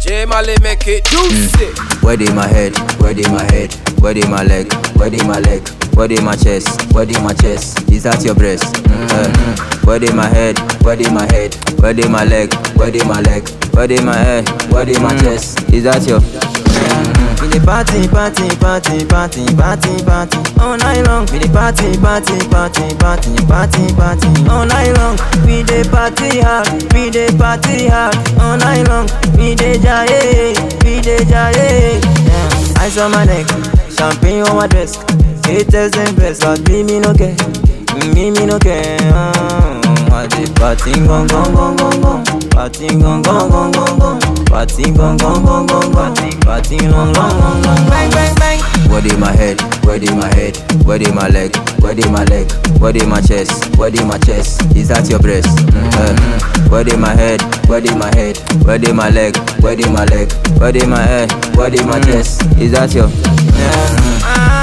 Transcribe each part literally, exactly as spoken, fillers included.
Hey, Mali, make it juicy. Mm. Where dey my head? Where dey my head? Where dey my leg? Where dey my leg? Where dey my chest? Where dey my chest? Is that your breast? Mm-hmm. Where dey my head? Where dey my head? Where dey my leg? Where dey my leg? Where dey my head? Where dey my chest? Is that your? We dey party, party, party, party, party, party all night long. We dey party, party, party, party, party, party all night long. We dey party hard, we dey party hard all night long. We dey jaye, we dey jaye. Yeah. Ice on my neck, champagne on my dress. Haters and best, but me me no care, me me no care. Uh, I dey party gong gong gong gong gong, party gong gong gong gong gong, party gong gong gong gong gong, party long long long long. Bang bang bang. Where dey my head? Where dey my head? Where dey my leg? Where dey my leg? Where dey my chest? Where dey my chest? Is that your breast? Mm-hmm. Where dey my head? Where dey my head? Where dey my leg? Where dey my leg? Where dey my head? Where dey my chest? Is that your? Yeah. Ah,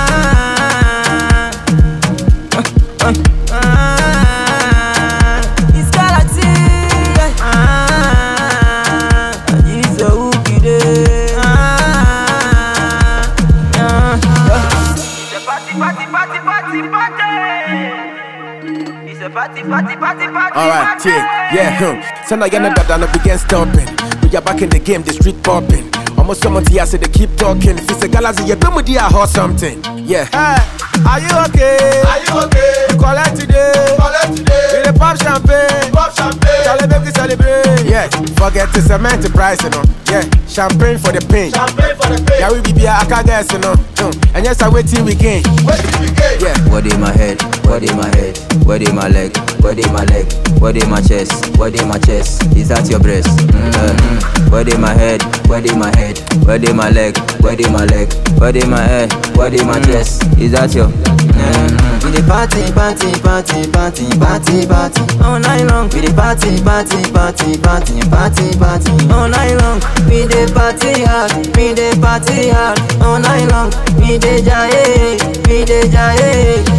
uh, uh, uh, it's Galaxy. Ah, it's a hooky day. Ah, uh, uh. It's a party, party, party, party, party. It's a party, party, party, party. Alright, party. yeah, yeah, huh. So now you're not done, I begin stomping. We are back in the game, the street popping. Almost someone here say they keep talking. If it's a galaxy, you been with the I heard something. Yeah. Hey, are you okay? Are you okay? You collect today. Collect today. We dey pop champagne. Pop champagne. Charlie, make we celebrate. Yeah. Forget to cement the price, you know. Yeah. Champagne for the pain. Champagne for the pain. Yeah, we be be I can't guess, you know. Mm. And yes, I wait till we gain. Wait till we gain. Yeah. Where dey my head? Where dey my head? Where dey my leg? Where dey my leg? Where dey my chest? Where dey my chest? Is that your breast? Mm-hmm. Where dey my head? Where dey my head? Where dey my leg? Where dey my leg? Where dey my head? Where dey my chest? Is that your? Mm-hmm. We dey party, party, party, party, party, party all night long. We dey party, party, party, party, party, party all night long. We dey party hard, we dey party hard all night long. We dey jaye, we dey jaye.